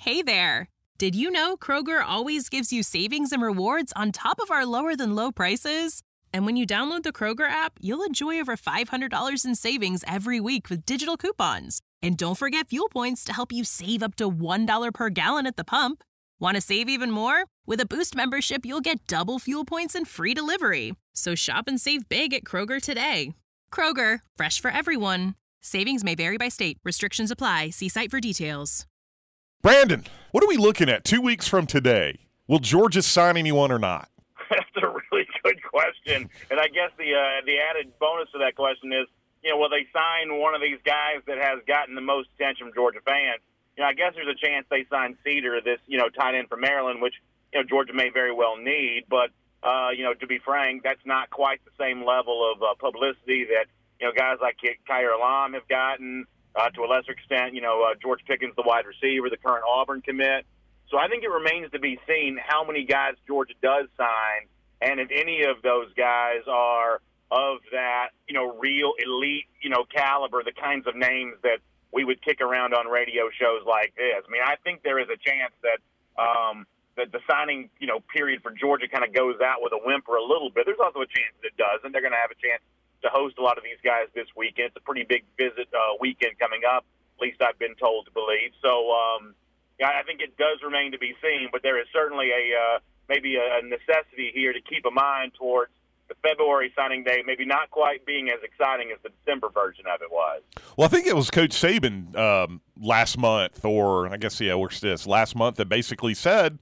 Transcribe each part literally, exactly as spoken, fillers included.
Hey there! Did you know Kroger always gives you savings and rewards on top of our lower-than-low prices? And when you download the Kroger app, you'll enjoy over five hundred dollars in savings every week with digital coupons. And don't forget fuel points to help you save up to one dollar per gallon at the pump. Want to save even more? With a Boost membership, you'll get double fuel points and free delivery. So shop and save big at Kroger today. Kroger, fresh for everyone. Savings may vary by state. Restrictions apply. See site for details. Brandon, what are we looking at two weeks from today? Will Georgia sign anyone or not? That's a really good question. And I guess the uh, the added bonus to that question is, you know, will they sign one of these guys that has gotten the most attention from Georgia fans? You know, I guess there's a chance they sign Cedar, this, you know, tight end from Maryland, which, you know, Georgia may very well need. But, uh, you know, to be frank, that's not quite the same level of uh, publicity that, you know, guys like Kaiir Elam have gotten. Uh, to a lesser extent, you know, uh, George Pickens, the wide receiver, the current Auburn commit. So I think it remains to be seen how many guys Georgia does sign, and if any of those guys are of that, you know, real elite, you know, caliber, the kinds of names that we would kick around on radio shows like this. I mean, I think there is a chance that um, that the signing, you know, period for Georgia kind of goes out with a whimper a little bit. There's also a chance that it doesn't. They're going to have a chance to host a lot of these guys this weekend. It's a pretty big visit uh, weekend coming up, at least I've been told to believe. So um, yeah, I think it does remain to be seen, but there is certainly a uh, maybe a necessity here to keep a mind towards the February signing day, maybe not quite being as exciting as the December version of it was. Well, I think it was Coach Saban um, last month, or I guess, yeah, where's this, last month that basically said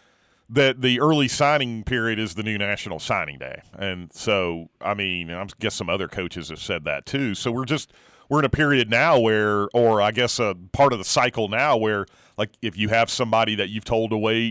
that the early signing period is the new national signing day. And so, I mean, I guess some other coaches have said that too. So we're just – we're in a period now where – or I guess a part of the cycle now where, like, if you have somebody that you've told to wait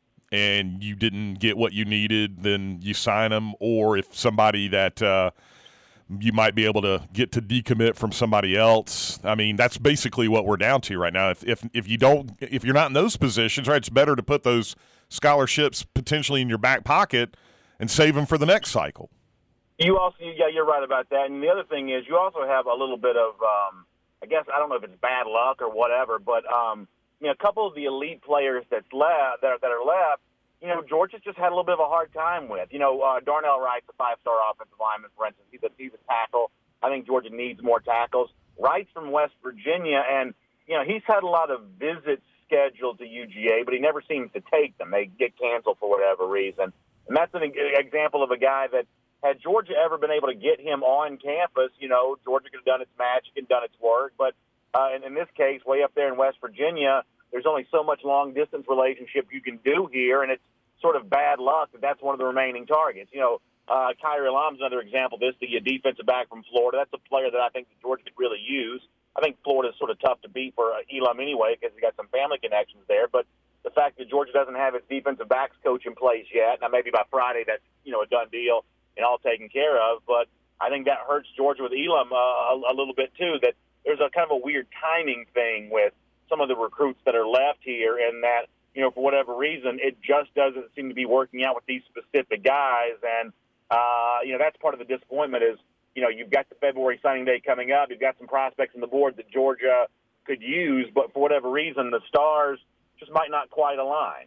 and you didn't get what you needed, then you sign them. Or if somebody that uh, you might be able to get to decommit from somebody else. I mean, that's basically what we're down to right now. If if, if you don't – if you're not in those positions, right, it's better to put those – scholarships potentially in your back pocket and save them for the next cycle. You also, yeah, you're right about that. And the other thing is you also have a little bit of, um, I guess, I don't know if it's bad luck or whatever, but um, you know, a couple of the elite players that's left, that, are, that are left, you know, Georgia's just had a little bit of a hard time with. You know, uh, Darnell Wright's a five-star offensive lineman, for instance. He's a, he's a tackle. I think Georgia needs more tackles. Wright's from West Virginia, and, you know, he's had a lot of visits scheduled to U G A, but he never seems to take them. They get canceled for whatever reason. And that's an example of a guy that, had Georgia ever been able to get him on campus, you know, Georgia could have done its magic and done its work. But uh, in, in this case, way up there in West Virginia, there's only so much long-distance relationship you can do here, and it's sort of bad luck that that's one of the remaining targets. You know, uh, Kaiir Elam's another example of this, the defensive back from Florida. That's a player that I think that Georgia could really use. I think Florida's sort of tough to beat for uh, Elam anyway because he's got some family connections there. But the fact that Georgia doesn't have its defensive backs coach in place yet, now maybe by Friday that's, you know, a done deal and all taken care of. But I think that hurts Georgia with Elam uh, a, a little bit too, that there's a kind of a weird timing thing with some of the recruits that are left here, and that, you know, for whatever reason, it just doesn't seem to be working out with these specific guys. And, uh, you know, that's part of the disappointment is, you know, you've got the February signing day coming up. You've got some prospects on the board that Georgia could use, but for whatever reason, the stars just might not quite align.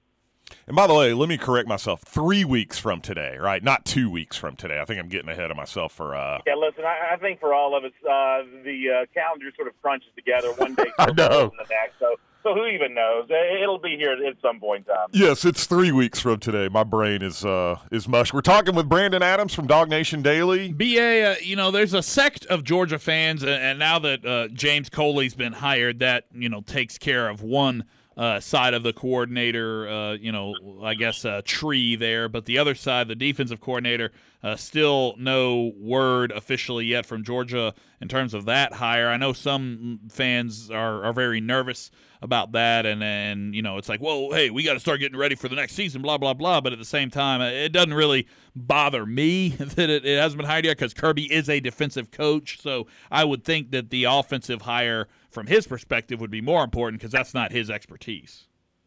And by the way, let me correct myself. Three weeks from today, right? Not two weeks from today. I think I'm getting ahead of myself for uh... – Yeah, listen, I, I think for all of us, uh, the uh, calendar sort of crunches together one day I know. the next. So, so who even knows? It'll be here at some point in time. Yes, it's three weeks from today. My brain is uh, is mush. We're talking with Brandon Adams from Dog Nation Daily. B A, uh, you know, there's a sect of Georgia fans, and now that uh, James Coley's been hired, that, you know, takes care of one – Uh, side of the coordinator, uh, you know, I guess uh, tree there. But the other side, the defensive coordinator, uh, still no word officially yet from Georgia in terms of that hire. I know some fans are, are very nervous about that. And, and, you know, it's like, whoa, hey, we got to start getting ready for the next season, blah, blah, blah. But at the same time, it doesn't really bother me that it, it hasn't been hired yet because Kirby is a defensive coach. So I would think that the offensive hire from his perspective would be more important because that's not his expertise.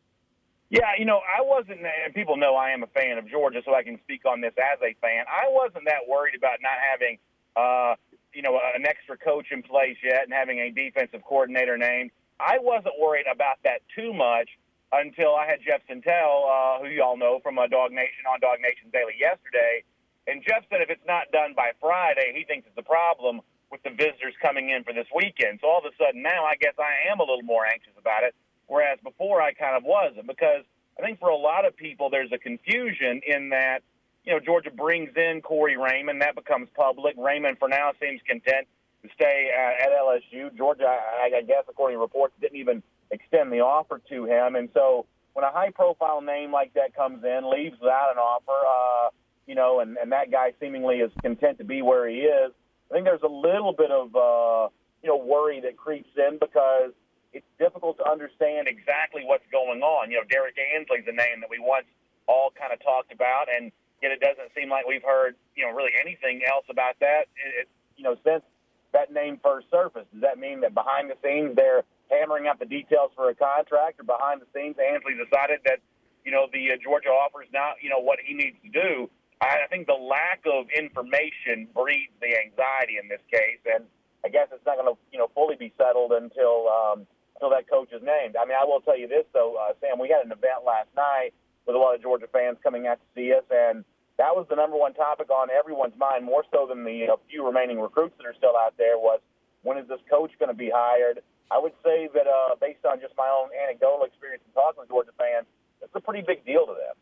Yeah, you know, I wasn't, and people know I am a fan of Georgia, so I can speak on this as a fan. I wasn't that worried about not having, uh, you know, an extra coach in place yet and having a defensive coordinator named. I wasn't worried about that too much until I had Jeff Sentell, uh, who you all know from uh, Dog Nation on Dog Nation Daily yesterday. And Jeff said if it's not done by Friday, he thinks it's a problem with the visitors coming in for this weekend. So all of a sudden now I guess I am a little more anxious about it, whereas before I kind of wasn't, because I think for a lot of people there's a confusion in that, you know, Georgia brings in Corey Raymond. That becomes public. Raymond for now seems content to stay uh, at L S U. Georgia, I, I guess, according to reports, didn't even extend the offer to him. And so when a high-profile name like that comes in, leaves without an offer, uh, you know, and, and that guy seemingly is content to be where he is, I think there's a little bit of, uh, you know, worry that creeps in because it's difficult to understand exactly what's going on. You know, Derek Ansley's a name that we once all kind of talked about, and yet it doesn't seem like we've heard, you know, really anything else about that, it, you know, since that name first surfaced. Does that mean that behind the scenes they're hammering out the details for a contract, or behind the scenes Ansley decided that, you know, the uh, Georgia offer is not, you know, what he needs to do? I think the lack of information breeds the anxiety in this case, and I guess it's not going to, you know, fully be settled until um, until that coach is named. I mean, I will tell you this, though, uh, Sam, we had an event last night with a lot of Georgia fans coming out to see us, and that was the number one topic on everyone's mind, more so than the you know, few remaining recruits that are still out there, was when is this coach going to be hired? I would say that uh, based on just my own anecdotal experience in talking with Georgia fans, it's a pretty big deal to them.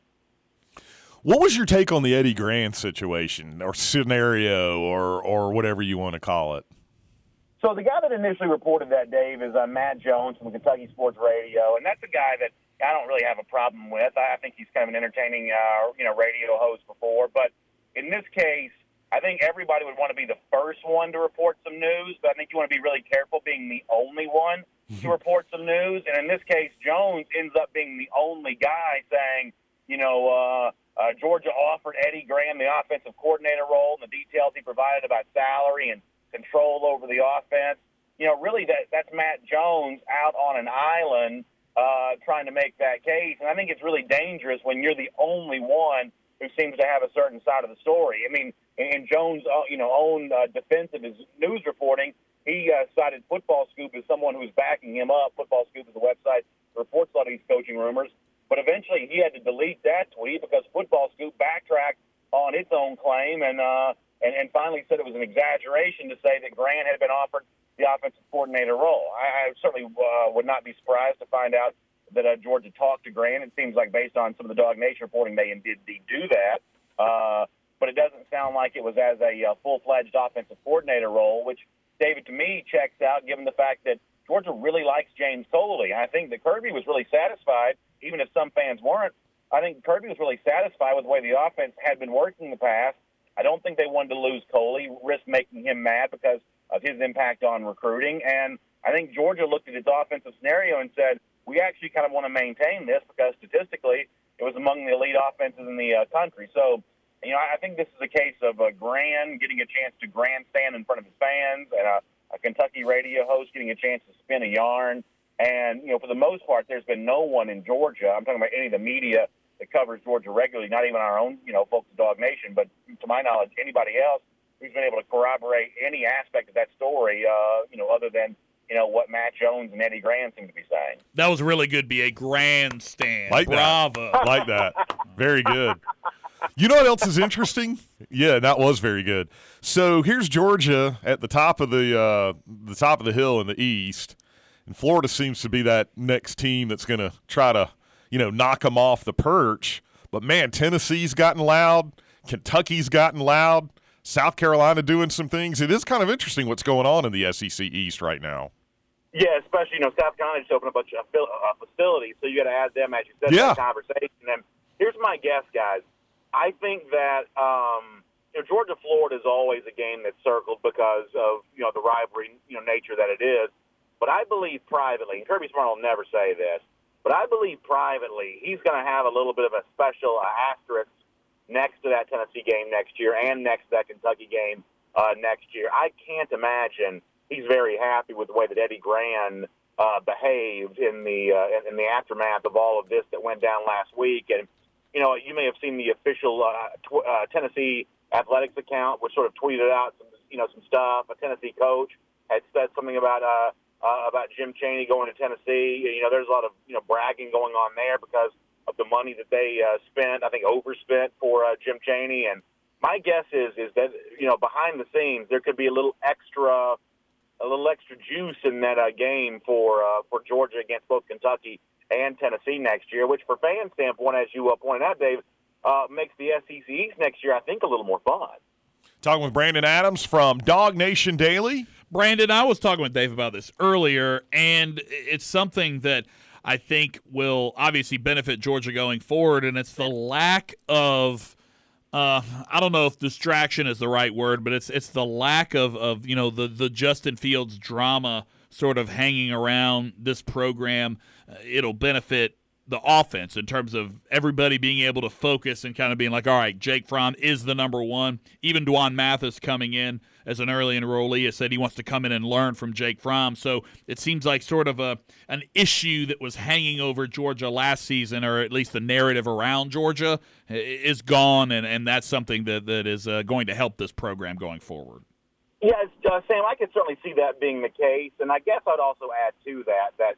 What was your take on the Eddie Gran situation or scenario or or whatever you want to call it? So the guy that initially reported that, Dave, is uh, Matt Jones from Kentucky Sports Radio, and that's a guy that I don't really have a problem with. I think he's kind of an entertaining, uh, you know, radio host before. But in this case, I think everybody would want to be the first one to report some news, but I think you want to be really careful being the only one to report some news. And in this case, Jones ends up being the only guy saying, you know, uh, uh, Georgia offered Eddie Gran the offensive coordinator role, and the details he provided about salary and control over the offense. You know, really that that's Matt Jones out on an island uh, trying to make that case. And I think it's really dangerous when you're the only one who seems to have a certain side of the story. I mean, in Jones' uh, you know, own uh, defense of his news reporting, he uh, cited Football Scoop as someone who's backing him up. Football Scoop is a website that reports a lot of these coaching rumors. But eventually he had to delete that tweet because Football Scoop backtracked on its own claim and, uh, and, and finally said it was an exaggeration to say that Gran had been offered the offensive coordinator role. I, I certainly uh, would not be surprised to find out that uh, Georgia talked to Gran. It seems like based on some of the Dog Nation reporting, they did do that. Uh, but it doesn't sound like it was as a uh, full-fledged offensive coordinator role, which, David, to me, checks out given the fact that Georgia really likes James Coley. I think that Kirby was really satisfied, even if some fans weren't. I think Kirby was really satisfied with the way the offense had been working in the past. I don't think they wanted to lose Coley, risk making him mad because of his impact on recruiting. And I think Georgia looked at its offensive scenario and said, we actually kind of want to maintain this because statistically it was among the elite offenses in the uh, country. So, you know, I think this is a case of uh, Gran getting a chance to grandstand in front of his fans and a, a Kentucky radio host getting a chance to spin a yarn. And, you know, for the most part, there's been no one in Georgia, I'm talking about any of the media that covers Georgia regularly, not even our own, you know, folks at Dog Nation, but to my knowledge, anybody else who's been able to corroborate any aspect of that story, uh, you know, other than, you know, what Matt Jones and Eddie Gran seem to be saying. That was really good, B A. Grandstand. Like Bravo. That. Like that. Very good. You know what else is interesting? Yeah, that was very good. So here's Georgia at the top of the uh, the top of the hill in the East, and Florida seems to be that next team that's going to try to, you know, knock them off the perch. But man, Tennessee's gotten loud, Kentucky's gotten loud, South Carolina doing some things. It is kind of interesting what's going on in the S E C East right now. Yeah, especially, you know, South Carolina just opened a bunch of uh, facilities, so you got to add them, as you said, yeah. to the conversation. And here's my guess, guys. I think that, um, you know, Georgia-Florida is always a game that's circled because of, you know, the rivalry, you know, nature that it is. But I believe privately, and Kirby Smart will never say this, but I believe privately he's going to have a little bit of a special uh, asterisk next to that Tennessee game next year and next to that Kentucky game uh, next year. I can't imagine he's very happy with the way that Eddie Gran uh, behaved in the uh, in the aftermath of all of this that went down last week. And, you know, you may have seen the official uh, tw- uh, Tennessee athletics account, which sort of tweeted out some, you know, some stuff. A Tennessee coach had said something about, uh, uh, about Jim Chaney going to Tennessee. You know, there's a lot of, you know, bragging going on there because of the money that they uh, spent, I think overspent for uh, Jim Chaney. And my guess is is that, you know, behind the scenes, there could be a little extra a little extra juice in that uh, game for uh, for Georgia against both Kentucky and Tennessee next year, which for fan standpoint, as you uh, pointed out, Dave, uh, makes the S E C East next year, I think, a little more fun. Talking with Brandon Adams from Dog Nation Daily. Brandon, I was talking with Dave about this earlier, and it's something that I think will obviously benefit Georgia going forward, and it's the lack of uh, I don't know if distraction is the right word, but it's it's the lack of, of you know the, the Justin Fields drama sort of hanging around this program. Uh, it'll benefit the offense in terms of everybody being able to focus and kind of being like, all right, Jake Fromm is the number one. Even Dwan Mathis coming in as an early enrollee has said he wants to come in and learn from Jake Fromm. So it seems like sort of a an issue that was hanging over Georgia last season, or at least the narrative around Georgia, is gone, and, and that's something that, that is uh, going to help this program going forward. Yeah, uh, Sam, I could certainly see that being the case, and I guess I'd also add to that that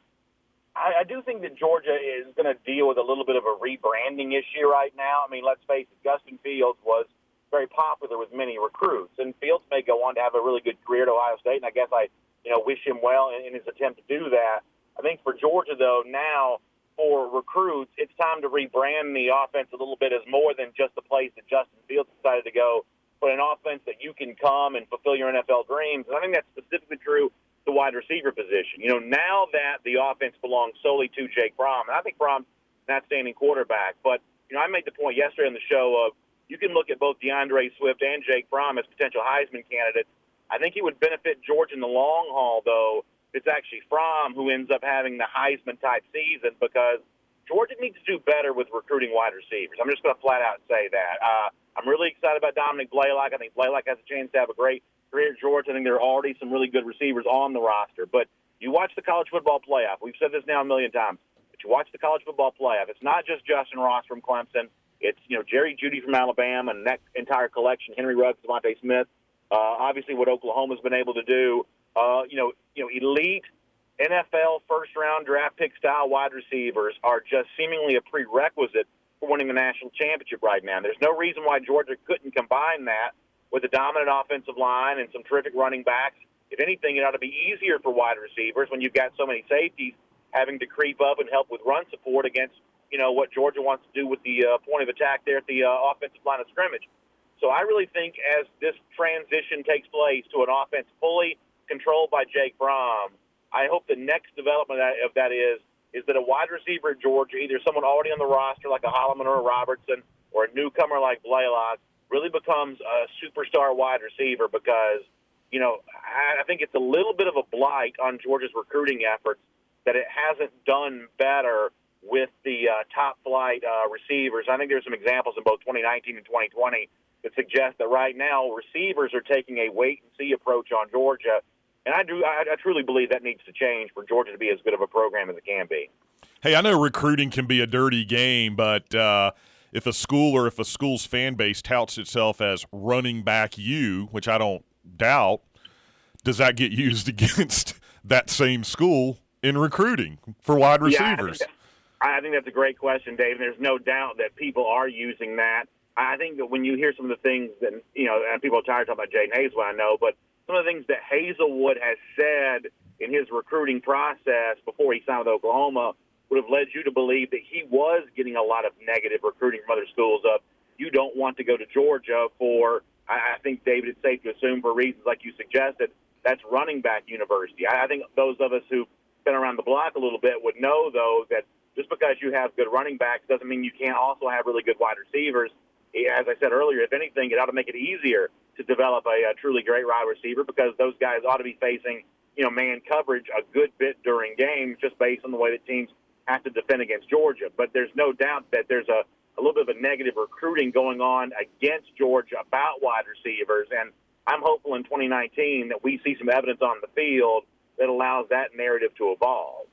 I, I do think that Georgia is going to deal with a little bit of a rebranding issue right now. I mean, let's face it, Justin Fields was very popular with many recruits, and Fields may go on to have a really good career at Ohio State, and I guess I, you know, wish him well in, in his attempt to do that. I think for Georgia, though, now for recruits, it's time to rebrand the offense a little bit as more than just the place that Justin Fields decided to go, but an offense that you can come and fulfill your N F L dreams. And I think that's specifically true the wide receiver position. You know, now that the offense belongs solely to Jake Fromm, and I think Fromm's an outstanding quarterback, but, you know, I made the point yesterday on the show of you can look at both DeAndre Swift and Jake Fromm as potential Heisman candidates. I think it would benefit Georgia in the long haul, though, it's actually Fromm who ends up having the Heisman-type season, because Georgia needs to do better with recruiting wide receivers. I'm just going to flat out say that. Uh, I'm really excited about Dominic Blaylock. I think Blaylock has a chance to have a great career at Georgia. I think there are already some really good receivers on the roster. But you watch the college football playoff. We've said this now a million times. But you watch the college football playoff. It's not just Justin Ross from Clemson. It's, you know, Jerry Jeudy from Alabama and that entire collection, Henry Ruggs, Devontae Smith. Uh, obviously what Oklahoma's been able to do. Uh, you know, you know, elite N F L first-round draft pick style wide receivers are just seemingly a prerequisite for winning the national championship right now. There's no reason why Georgia couldn't combine that with a dominant offensive line and some terrific running backs. If anything, it ought to be easier for wide receivers when you've got so many safeties having to creep up and help with run support against, you know, what Georgia wants to do with the uh, point of attack there at the uh, offensive line of scrimmage. So I really think as this transition takes place to an offense fully controlled by Jake Fromm, I hope the next development of that is is that a wide receiver at Georgia, either someone already on the roster like a Holloman or a Robertson or a newcomer like Blaylock, really becomes a superstar wide receiver, because, you know, I think it's a little bit of a blight on Georgia's recruiting efforts that it hasn't done better with the uh, top-flight uh, receivers. I think there's some examples in both twenty nineteen and twenty twenty that suggest that right now receivers are taking a wait-and-see approach on Georgia. And I do, I, I truly believe that needs to change for Georgia to be as good of a program as it can be. Hey, I know recruiting can be a dirty game, but uh, if a school or if a school's fan base touts itself as running back you, which I don't doubt, does that get used against that same school in recruiting for wide receivers? Yeah, I, think I think that's a great question, Dave. There's no doubt that people are using that. I think that when you hear some of the things that, you know, and people are tired of talking about Jaden Hazelwood, I know, but some of the things that Hazelwood has said in his recruiting process before he signed with Oklahoma would have led you to believe that he was getting a lot of negative recruiting from other schools of, you don't want to go to Georgia for, I think, David, it's safe to assume for reasons like you suggested, that's running back university. I think those of us who've been around the block a little bit would know, though, that just because you have good running backs doesn't mean you can't also have really good wide receivers. As I said earlier, if anything, it ought to make it easier to develop a, a truly great wide receiver, because those guys ought to be facing, you know, man coverage a good bit during games just based on the way that teams have to defend against Georgia. But there's no doubt that there's a, a little bit of a negative recruiting going on against Georgia about wide receivers, and I'm hopeful in twenty nineteen that we see some evidence on the field that allows that narrative to evolve.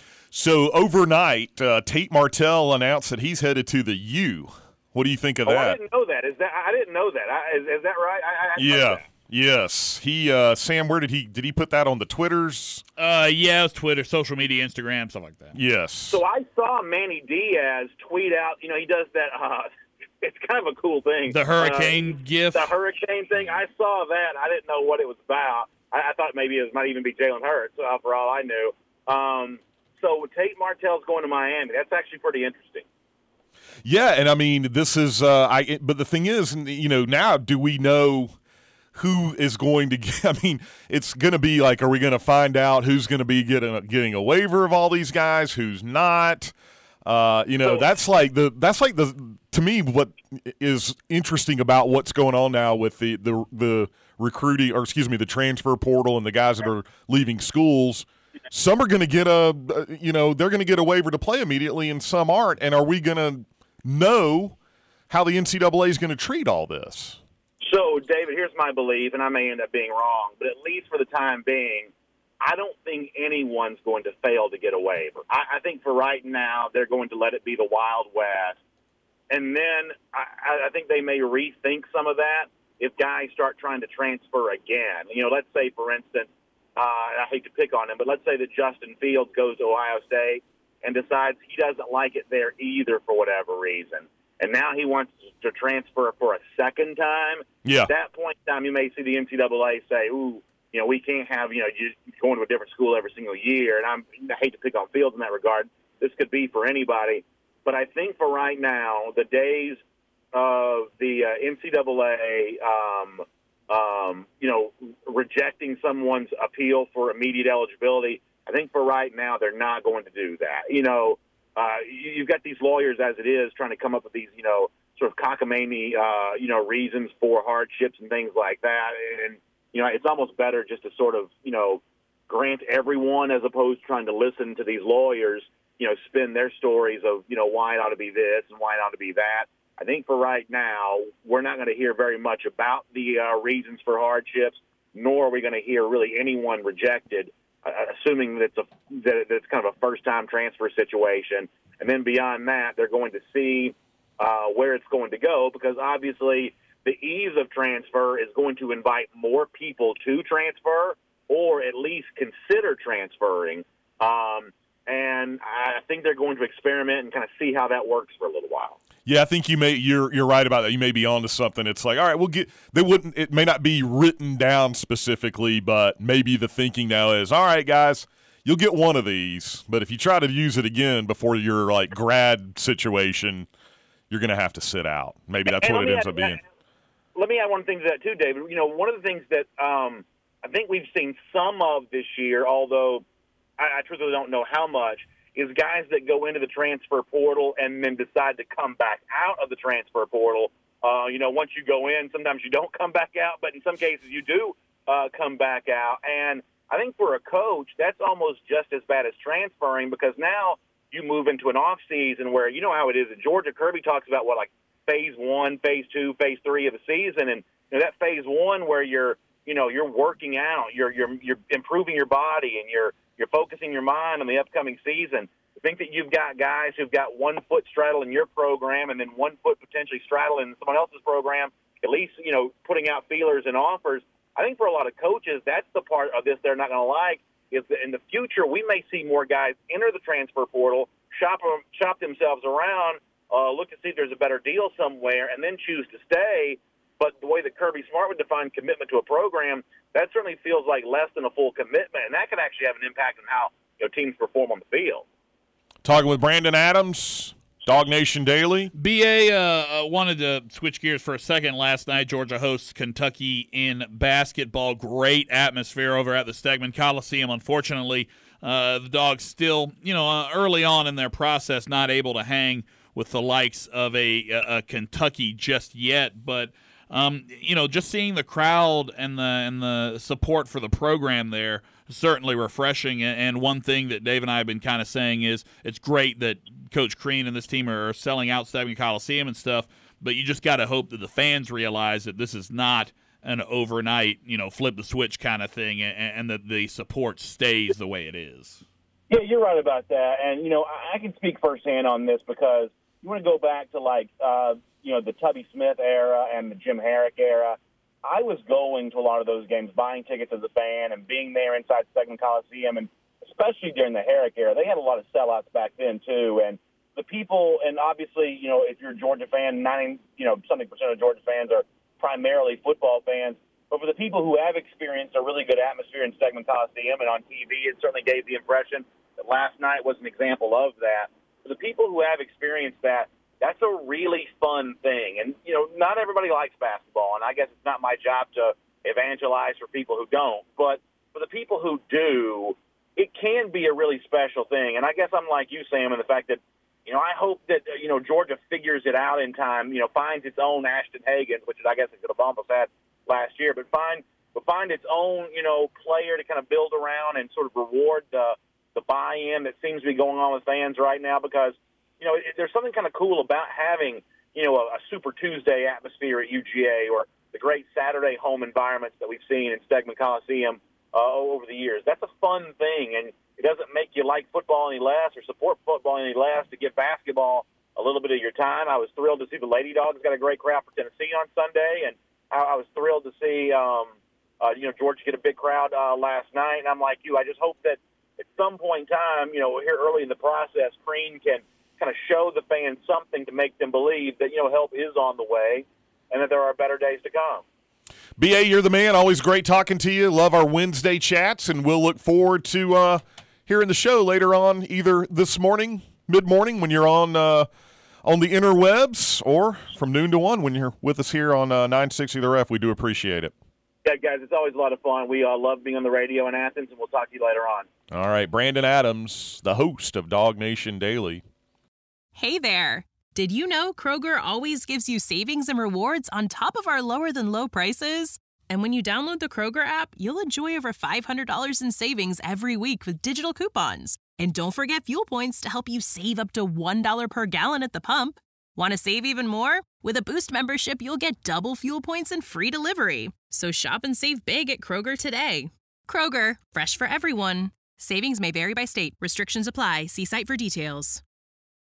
So overnight, uh, Tate Martell announced that he's headed to the U. What do you think of oh, that? I didn't know that. Is that I didn't know that. I, is, is that right? I, I yeah, Yes, he uh, Sam. Where did he did he put that on the Twitters? Uh, yeah, it was Twitter, social media, Instagram, stuff like that. Yes. So I saw Manny Diaz tweet out. You know, he does that. Uh, it's kind of a cool thing. The hurricane uh, gif. The hurricane thing. I saw that. I didn't know what it was about. I, I thought maybe it might even be Jalen Hurts, uh, for all I knew. Um, so Tate Martell's going to Miami. That's actually pretty interesting. Yeah, and I mean, this is. Uh, I. But the thing is, you know, now do we know who is going to get? I mean, it's going to be like, are we going to find out who's going to be getting a, getting a waiver of all these guys, who's not? Uh, you know, So, that's like the that's like the to me what is interesting about what's going on now with the the the recruiting, or excuse me, the transfer portal and the guys that are leaving schools. Some are going to get a, you know, they're going to get a waiver to play immediately, and some aren't. And are we going to know how the N C double A is going to treat all this? So, David, here's my belief, and I may end up being wrong, but at least for the time being, I don't think anyone's going to fail to get a waiver. I, I think for right now, they're going to let it be the Wild West. And then I, I think they may rethink some of that if guys start trying to transfer again. You know, let's say, for instance, uh, I hate to pick on him, but let's say that Justin Fields goes to Ohio State and decides he doesn't like it there either for whatever reason. And now he wants to transfer for a second time. Yeah. At that point in time, you may see the N C double A say, ooh, you know, we can't have, you know, you going to a different school every single year. And I'm, I hate to pick on Fields in that regard. This could be for anybody. But I think for right now, the days of the uh, N C double A, um, um, you know, rejecting someone's appeal for immediate eligibility, I think for right now they're not going to do that. You know, uh, you, you've got these lawyers as it is trying to come up with these, you know, sort of cockamamie, uh, you know, reasons for hardships and things like that. And, you know, it's almost better just to sort of, you know, grant everyone as opposed to trying to listen to these lawyers, you know, spin their stories of, you know, why it ought to be this and why it ought to be that. I think for right now, we're not going to hear very much about the uh, reasons for hardships, nor are we going to hear really anyone rejected, uh, assuming that it's, a, that it's kind of a first-time transfer situation. And then beyond that, they're going to see uh, where it's going to go, because obviously the ease of transfer is going to invite more people to transfer or at least consider transferring. Um, and I think they're going to experiment and kind of see how that works for a little while. Yeah, I think you may you're you're right about that. You may be onto something. It's like, all right, we'll get they wouldn't it may not be written down specifically, but maybe the thinking now is, all right, guys, you'll get one of these, but if you try to use it again before your like grad situation, you're going to have to sit out. Maybe that's and what it ends add, up being. Let me add one thing to that too, David. You know, one of the things that um, I think we've seen some of this year, although I, I truthfully don't know how much, is guys that go into the transfer portal and then decide to come back out of the transfer portal. Uh, you know, once you go in, sometimes you don't come back out, but in some cases you do uh, come back out. And I think for a coach, that's almost just as bad as transferring, because now you move into an off season where, you know how it is at Georgia. Kirby talks about what, like phase one, phase two, phase three of the season. And you know, that phase one where you're, you know, you're working out, you're, you're, you're improving your body, and you're, you're focusing your mind on the upcoming season. I think that you've got guys who've got one foot straddling your program and then one foot potentially straddling someone else's program, at least, you know, putting out feelers and offers. I think for a lot of coaches, that's the part of this they're not going to like, is that in the future we may see more guys enter the transfer portal, shop, them, shop themselves around, uh, look to see if there's a better deal somewhere, and then choose to stay. But the way that Kirby Smart would define commitment to a program, that certainly feels like less than a full commitment, and that could actually have an impact on how, you know, teams perform on the field. Talking with Brandon Adams, Dog Nation Daily. B A uh, wanted to switch gears for a second. Last night, Georgia hosts Kentucky in basketball. Great atmosphere over at the Stegman Coliseum. Unfortunately, uh, the Dogs still, you know, uh, early on in their process, not able to hang with the likes of a, a, a Kentucky just yet. But Um, you know, just seeing the crowd and the and the support for the program there is certainly refreshing. And one thing that Dave and I have been kind of saying is it's great that Coach Crean and this team are selling out Stegman Coliseum and stuff, but you just got to hope that the fans realize that this is not an overnight, you know, flip the switch kind of thing, and, and that the support stays the way it is. Yeah, you're right about that. And, you know, I, I can speak firsthand on this because you want to go back to, like, uh, you know, the Tubby Smith era and the Jim Herrick era. I was going to a lot of those games, buying tickets as a fan and being there inside Stegeman Coliseum, and especially during the Herrick era. They had a lot of sellouts back then, too. And the people, and obviously, you know, if you're a Georgia fan, ninety, you know, something percent of Georgia fans are primarily football fans. But for the people who have experienced a really good atmosphere in Stegeman Coliseum and on T V, it certainly gave the impression that last night was an example of that. For the people who have experienced that, that's a really fun thing. And, you know, not everybody likes basketball, and I guess it's not my job to evangelize for people who don't. But for the people who do, it can be a really special thing. And I guess I'm like you, Sam, in the fact that, you know, I hope that, you know, Georgia figures it out in time, you know, finds its own Ashton Hagen, which is, I guess, it almost had last year, but find but find its own, you know, player to kind of build around and sort of reward the, the buy-in that seems to be going on with fans right now, because, you know, it, there's something kind of cool about having, you know, a, a Super Tuesday atmosphere at U G A, or the great Saturday home environments that we've seen in Stegeman Coliseum uh, over the years. That's a fun thing, and it doesn't make you like football any less or support football any less to give basketball a little bit of your time. I was thrilled to see the Lady Dogs got a great crowd for Tennessee on Sunday, and I, I was thrilled to see, um, uh, you know, Georgia get a big crowd uh, last night. And I'm like you, I just hope that at some point in time, you know, here early in the process, Crean can kind of show the fans something to make them believe that, you know, help is on the way and that there are better days to come. B A, you're the man. Always great talking to you. Love our Wednesday chats, and we'll look forward to uh, hearing the show later on, either this morning, mid-morning, when you're on uh, on the interwebs, or from noon to one when you're with us here on uh, nine sixty The Ref. We do appreciate it. Yeah, guys, it's always a lot of fun. We uh, love being on the radio in Athens, and we'll talk to you later on. All right, Brandon Adams, the host of Dog Nation Daily. Hey there. Did you know Kroger always gives you savings and rewards on top of our lower-than-low prices? And when you download the Kroger app, you'll enjoy over five hundred dollars in savings every week with digital coupons. And don't forget fuel points to help you save up to one dollar per gallon at the pump. Want to save even more? With a Boost membership, you'll get double fuel points and free delivery. So shop and save big at Kroger today. Kroger, fresh for everyone. Savings may vary by state. Restrictions apply. See site for details.